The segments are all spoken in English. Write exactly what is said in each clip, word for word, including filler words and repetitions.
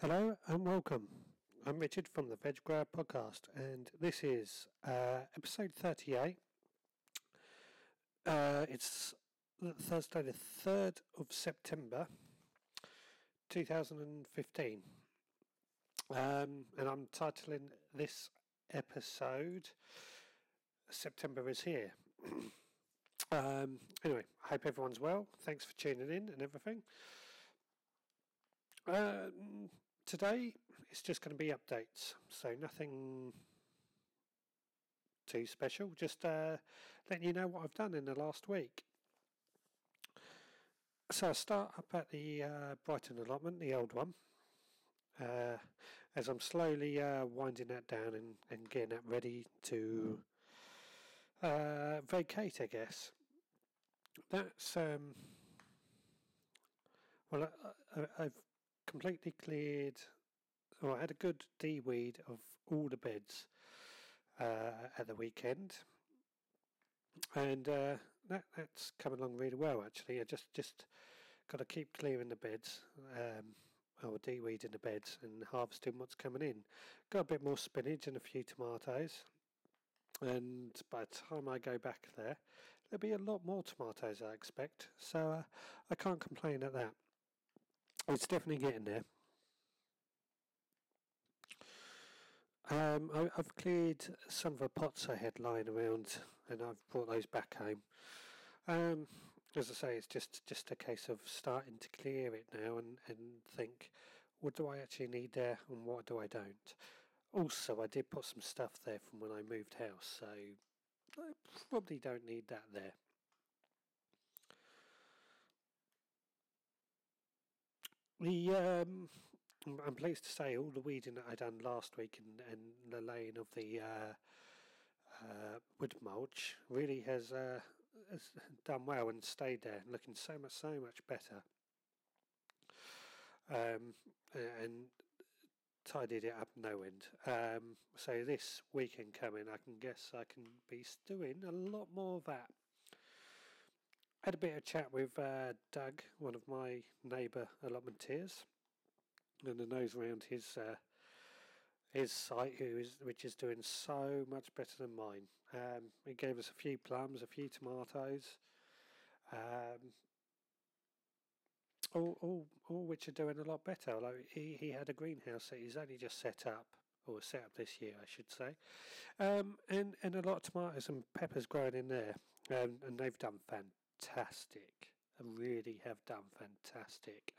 Hello and welcome. I'm Richard from the Veg Grab podcast, and this is uh, episode thirty-eight. Uh, it's Thursday, the third of September, two thousand fifteen, um, and I'm titling this episode "September is Here." um, anyway, I hope everyone's well. Thanks for tuning in and everything. Um, today it's just going to be updates, so nothing too special. Just uh, letting you know what I've done in the last week. So I start up at the uh, Brighton allotment, the old one, uh, as I'm slowly uh, winding that down and, and getting that ready to uh, vacate, I guess. That's um, well, I, I, I've completely cleared. Well, I had a good de-weed of all the beds uh, at the weekend, and uh, that that's come along really well. Actually, I just just got to keep clearing the beds, um, or de-weeding the beds, and harvesting what's coming in. Got a bit more spinach and a few tomatoes, and by the time I go back there, there'll be a lot more tomatoes I expect. So uh, I can't complain at that. It's definitely getting there. Um, I, I've cleared some of the pots I had lying around, and I've brought those back home. Um, as I say, it's just, just a case of starting to clear it now and, and think, what do I actually need there and what do I don't? Also, I did put some stuff there from when I moved house, so I probably don't need that there. The um, I'm pleased to say all the weeding that I done last week and, and the laying of the uh, uh, wood mulch really has, uh, has done well and stayed there, looking so much so much better. Um, and tidied it up no end. Um, so this weekend coming, I can guess I can be doing a lot more of that. Had a bit of chat with uh, Doug, one of my neighbour allotmenteers, and a nose around his uh, his site, who is which is doing so much better than mine. Um, he gave us a few plums, a few tomatoes, um, all, all all which are doing a lot better. Like he, he had a greenhouse that he's only just set up, or set up this year, I should say, um, and and a lot of tomatoes and peppers growing in there, um, and they've done fantastic. They really have done fantastic.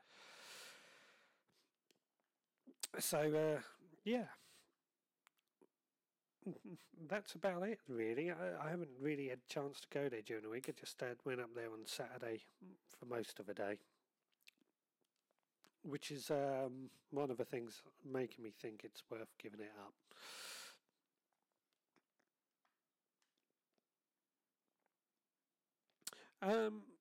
So uh, yeah, that's about it, really. I, I haven't really had a chance to go there during the week. I just uh, went up there on Saturday for most of the day, which is um, one of the things making me think it's worth giving it up. Um,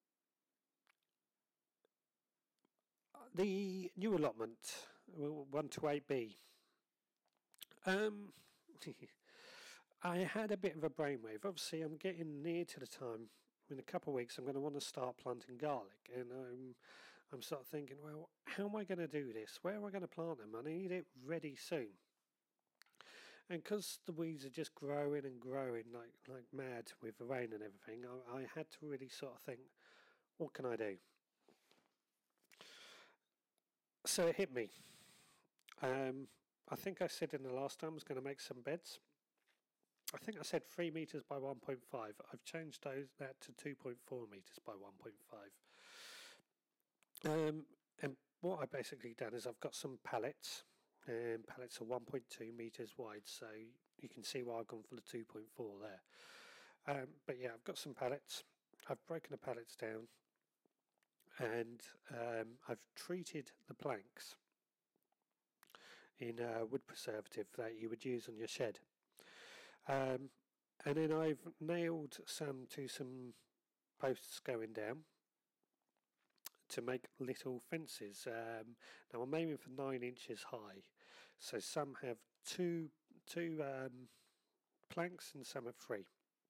the new allotment, one to eight B. Um, I had a bit of a brainwave. Obviously, I'm getting near to the time. In a couple of weeks, I'm going to want to start planting garlic, and I'm, I'm sort of thinking, well, how am I going to do this? Where am I going to plant them? I need it ready soon. And because the weeds are just growing and growing like like mad with the rain and everything, I, I had to really sort of think, what can I do? So it hit me. Um, I think I said in the last time I was going to make some beds. I think I said three metres by one point five. I've changed those that to two point four metres by one point five. Um, and what I've basically done is I've got some pallets, and pallets are one point two metres wide, so you can see why I've gone for the two point four there. Um, but yeah, I've got some pallets. I've broken the pallets down, and um, I've treated the planks in a wood preservative that you would use on your shed. Um, and then I've nailed some to some posts going down to make little fences. Um, now I'm aiming for nine inches high, so some have two two um, planks and some have three.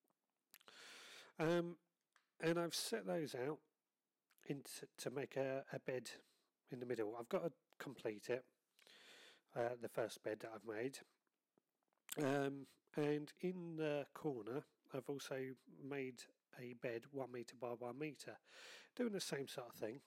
Um, and I've set those out into to make a, a bed in the middle. I've got to complete it. uh, the first bed that I've made. Um, and in the corner, I've also made a bed one metre by one metre, doing the same sort of thing.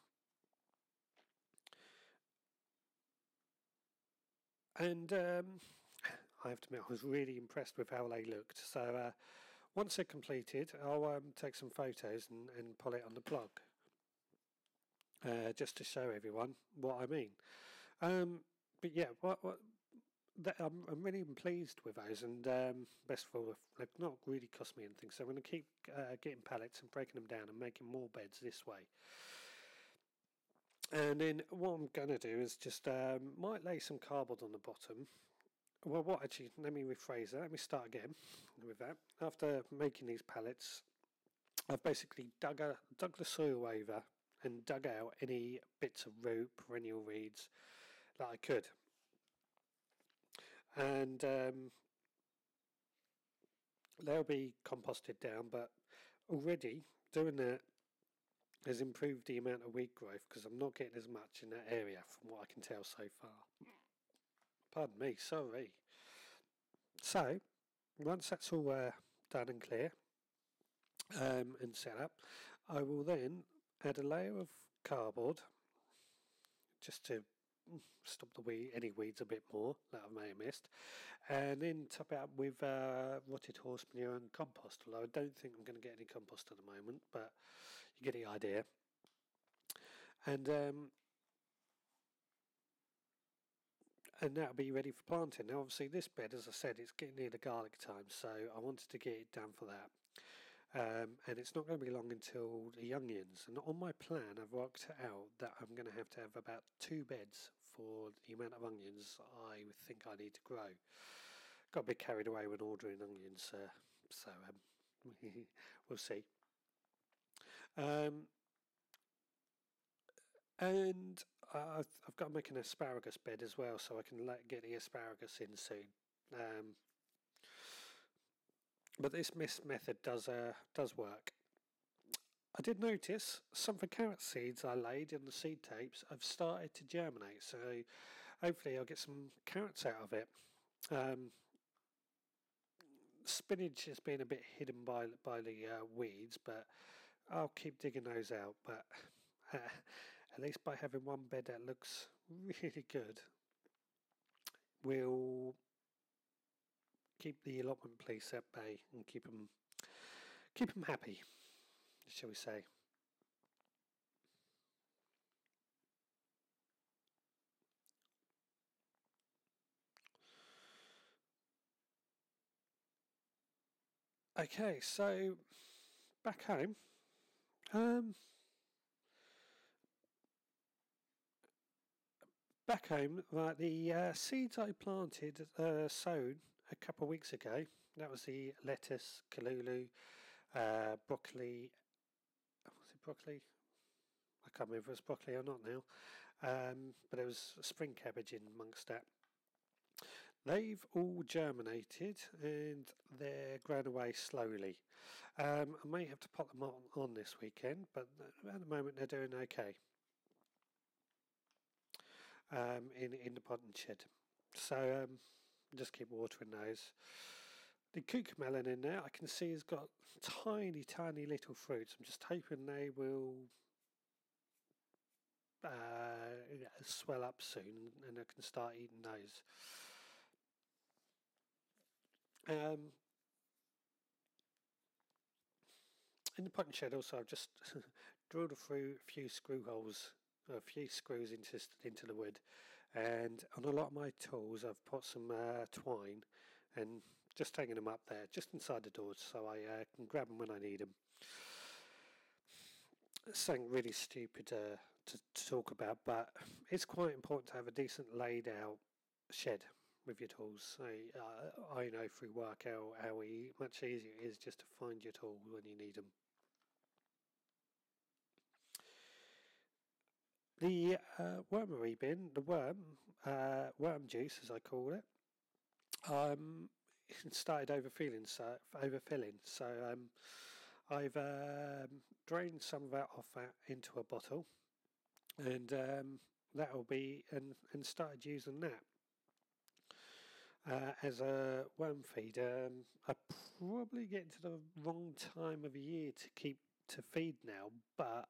And um, I have to admit, I was really impressed with how they looked. So uh, once they're completed, I'll um, take some photos and, and pull it on the blog, uh, just to show everyone what I mean. Um, but yeah, what, what that, I'm, I'm really pleased with those, and um, best of all, they've not really cost me anything. So I'm going to keep uh, getting pallets and breaking them down and making more beds this way. And then what I'm going to do is just um, might lay some cardboard on the bottom. Well, what actually, let me rephrase that. Let me start again with that. After making these pallets, I've basically dug, a, dug the soil over and dug out any bits of root, perennial weeds that I could. And um, they'll be composted down, but already doing that has improved the amount of weed growth because I'm not getting as much in that area from what I can tell so far. Pardon me, sorry. So, once that's all uh, done and clear um, and set up, I will then add a layer of cardboard just to stop the weed, any weeds a bit more that I may have missed, and then top it up with uh, rotted horse manure and compost. Although I don't think I'm going to get any compost at the moment, but you get the idea. And um, and that'll be ready for planting. Now, obviously, this bed, as I said, it's getting near the garlic time, so I wanted to get it done for that. Um, and it's not going to be long until the onions. And on my plan, I've worked out that I'm going to have to have about two beds for the amount of onions I think I need to grow. Got a bit carried away when ordering onions, uh, so um, we'll see. Um, and I've, I've got to make an asparagus bed as well, so I can let, get the asparagus in soon. Um, but this method does uh, does work. I did notice some of the carrot seeds I laid in the seed tapes have started to germinate, so hopefully I'll get some carrots out of it. Um, spinach has been a bit hidden by by the uh, weeds, but I'll keep digging those out. But uh, at least by having one bed that looks really good, we'll keep the allotment police at bay and keep them keep them happy, shall we say. Okay, so back home, um, back home, right, the uh, seeds I planted, uh, sown a couple of weeks ago, that was the lettuce, kalulu, uh, broccoli, was it broccoli? I can't remember if it was broccoli or not now, um, but it was spring cabbage in amongst that. They've all germinated and they're grown away slowly. Um, I may have to pop them on, on this weekend, but at the moment they're doing okay um, in, in the potting shed. So um, just keep watering those. The cucamelon in there I can see has got tiny, tiny little fruits. I'm just hoping they will uh, swell up soon and I can start eating those. Um, in the potting shed also I've just drilled a few, few screw holes, a few screws into, into the wood, and on a lot of my tools I've put some uh, twine and just hanging them up there just inside the doors so I uh, can grab them when I need them. Something really stupid uh, to, to talk about, but it's quite important to have a decent laid out shed with your tools. So, uh, I know through work how, how e- much easier it is just to find your tools when you need them. The uh, wormery bin, the worm, uh, worm juice as I call it, um, started overfilling. So overfilling. So um, I've um, drained some of that off that into a bottle, and um, that will be and and started using that. uh, as a worm feed. Um, I probably get into the wrong time of year to keep to feed now, but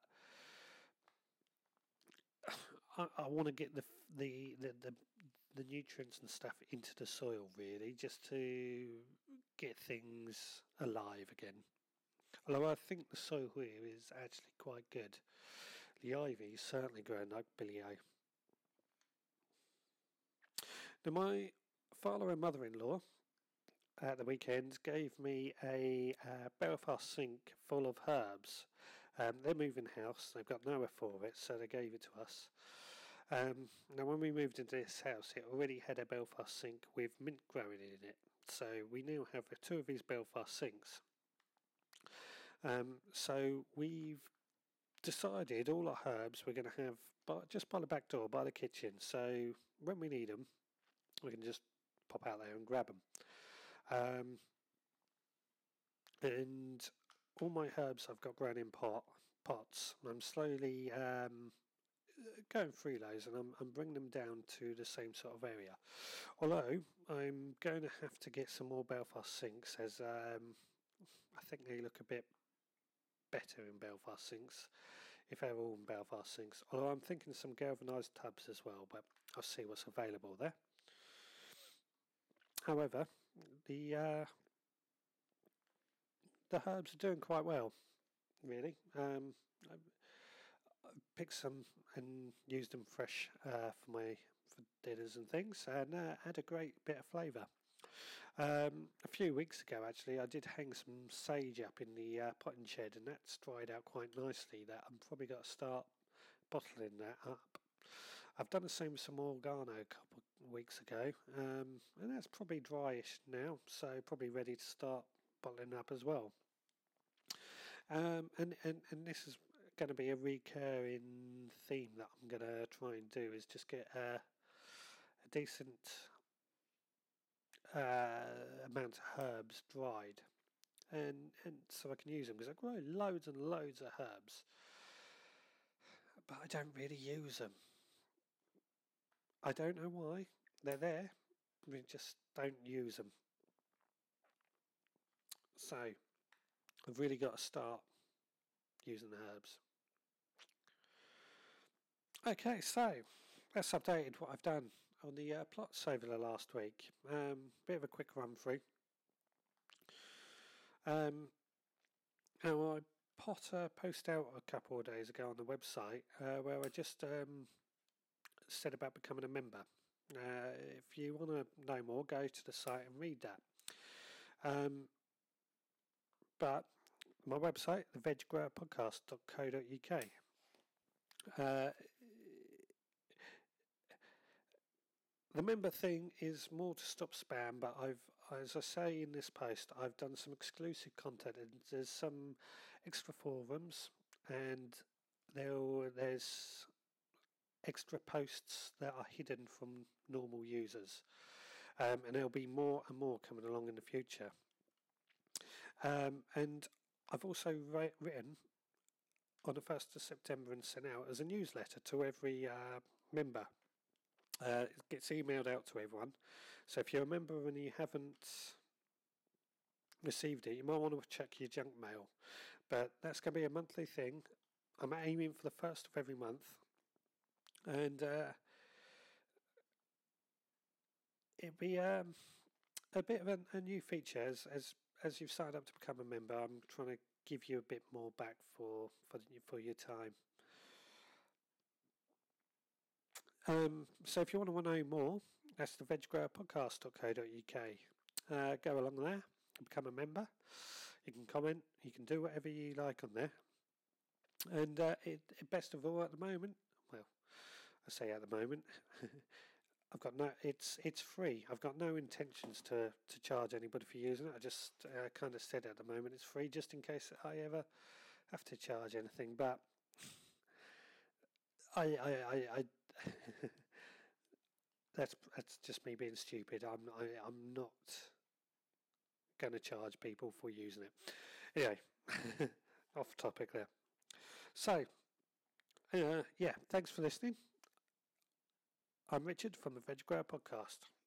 I, I want to get the, the the the the nutrients and stuff into the soil really, just to get things alive again. Although I think the soil here is actually quite good. The ivy is certainly growing like Billy O. Now, my father and mother-in-law at the weekend gave me a uh, Belfast sink full of herbs. Um, they're moving house, they've got nowhere for it, so they gave it to us. Um, now, when we moved into this house, it already had a Belfast sink with mint growing in it. So we now have two of these Belfast sinks. Um, so we've decided all our herbs we're going to have by, just by the back door, by the kitchen. So when we need them, we can just pop out there and grab them. Um, and all my herbs I've got grown in pot pots. I'm slowly um, going through those, and I'm, I'm bringing them down to the same sort of area. Although I'm going to have to get some more Belfast sinks, as um, I think they look a bit better in Belfast sinks if they're all in Belfast sinks. Although I'm thinking some galvanised tubs as well, but I'll see what's available there. However, the uh, the herbs are doing quite well, really. Um, I, I picked some and used them fresh uh, for my for dinners and things, and uh, had a great bit of flavour. Um, a few weeks ago, actually, I did hang some sage up in the uh, potting shed, and that's dried out quite nicely. That I'm probably got to start bottling that up. I've done the same with some oregano a couple of weeks ago, um, and that's probably dryish now, so probably ready to start bottling up as well. Um, and, and, and this is going to be a recurring theme that I'm going to try and do, is just get a, a decent uh, amount of herbs dried, and, and so I can use them, because I grow loads and loads of herbs, but I don't really use them. I don't know why. They're there, we just don't use them. So I've really got to start using the herbs. Okay, so that's updated what I've done on the uh, plots over the last week. Um, bit of a quick run through. Um, now I put a post out a couple of days ago on the website uh, where I just um, said about becoming a member. Uh, if you want to know more, go to the site and read that. Um, but my website, the veg grower podcast dot co dot uk. Uh, the member thing is more to stop spam, but I've, as I say in this post, I've done some exclusive content, and there's some extra forums, and there there's extra posts that are hidden from normal users, um, and there'll be more and more coming along in the future. Um, and I've also write, written on the first of September and sent out as a newsletter to every uh, member. Uh, it gets emailed out to everyone. So if you're a member and you haven't received it, you might want to check your junk mail. But that's going to be a monthly thing. I'm aiming for the first of every month. And uh, it'll be um, a bit of a, a new feature. As, as as you've signed up to become a member, I'm trying to give you a bit more back for, for, for your time. Um, so if you want to know more, that's the veg grower podcast dot co dot uk. Uh, go along there and become a member. You can comment, you can do whatever you like on there. And uh, it, best of all, at the moment, well, I say at the moment, I've got no. It's it's free. I've got no intentions to to charge anybody for using it. I just uh, kind of said at the moment it's free, just in case I ever have to charge anything. But I I I. I that's that's just me being stupid. I'm I, I'm not going to charge people for using it. Anyway, off topic there. So, uh, yeah, thanks for listening. I'm Richard from the Veg Grower Podcast.